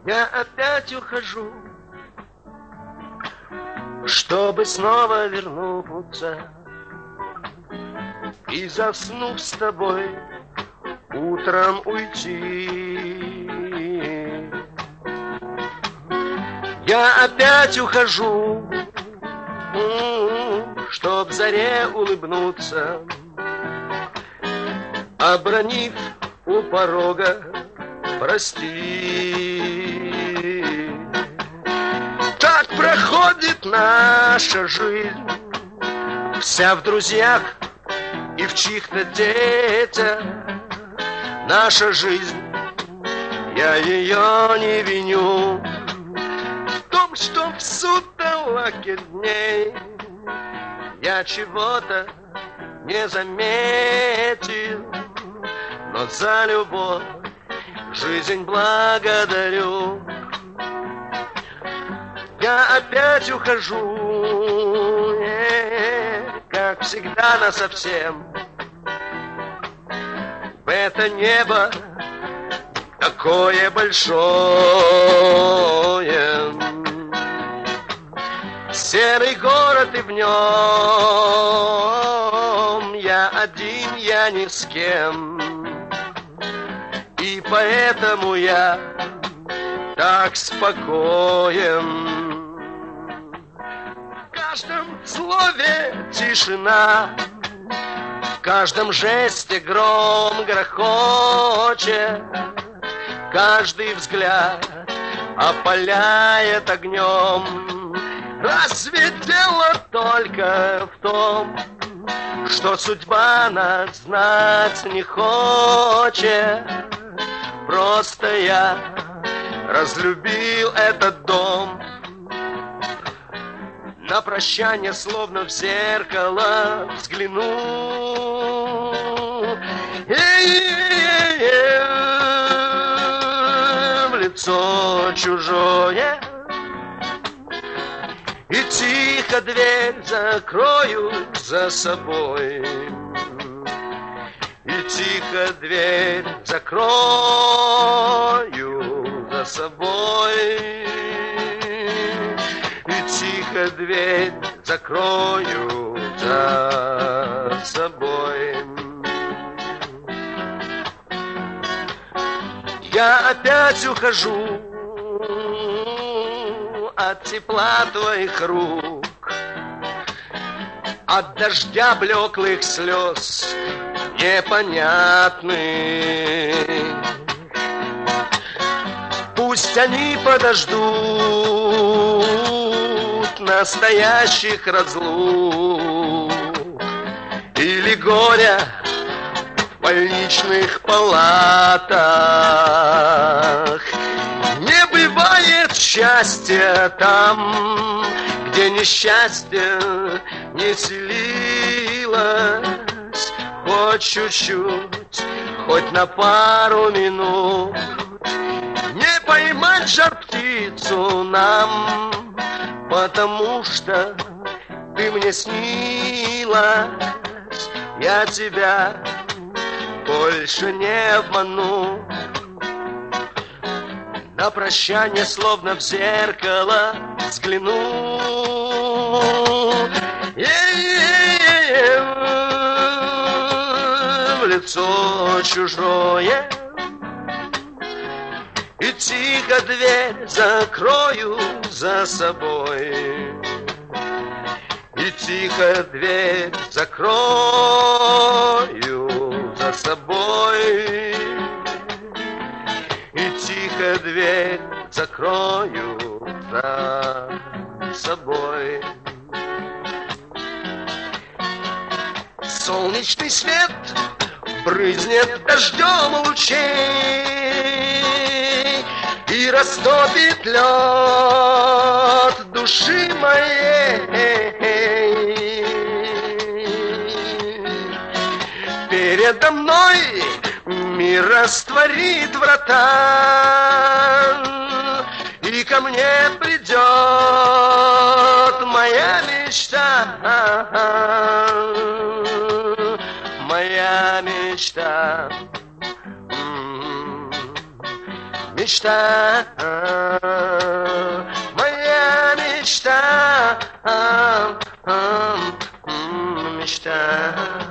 Я опять ухожу, чтобы снова вернуться и, заснув с тобой, утром уйти. Я опять ухожу, чтоб заре улыбнуться, обронив у порога прости. Так проходит наша жизнь, вся в друзьях и в чьих-то детях. Наша жизнь, я ее не виню в том, что в сутолоке дней я чего-то не заметил, но за любовь жизнь благодарю. Я опять ухожу, как всегда насовсем, в это небо такое большое. Серый город, и в нем я один, я ни с кем. И поэтому я так спокоен. В каждом слове тишина, в каждом жесте гром грохочет, каждый взгляд опаляет огнем. Разве дело только в том, что судьба нас знать не хочет? Просто я разлюбил этот дом. На прощание, словно в зеркало, взгляну. В лицо чужое. И тихо дверь закрою за собой. И тихо дверь закрою за собой. И тихо дверь закрою за собой. Я опять ухожу от тепла твоих рук, от дождя блеклых слез непонятных. Пусть они подождут настоящих разлук или горя в больничных палатах. Не бывает счастья там, где несчастье не селилось. Хоть чуть-чуть, хоть на пару минут, не поймать жар птицу нам, потому что ты мне снилась. Я тебя больше не обману. На прощание, словно в зеркало, взгляну. В лицо чужое. И тихо дверь закрою за собой. И тихо дверь закрою за собой. И тихо дверь закрою за собой. Солнечный свет брызнет дождем лучей и растопит лед души моей. Передо мной мир растворит врата, и ко мне придет моя мечта. Моя мечта. мечта, моя мечта, мечта.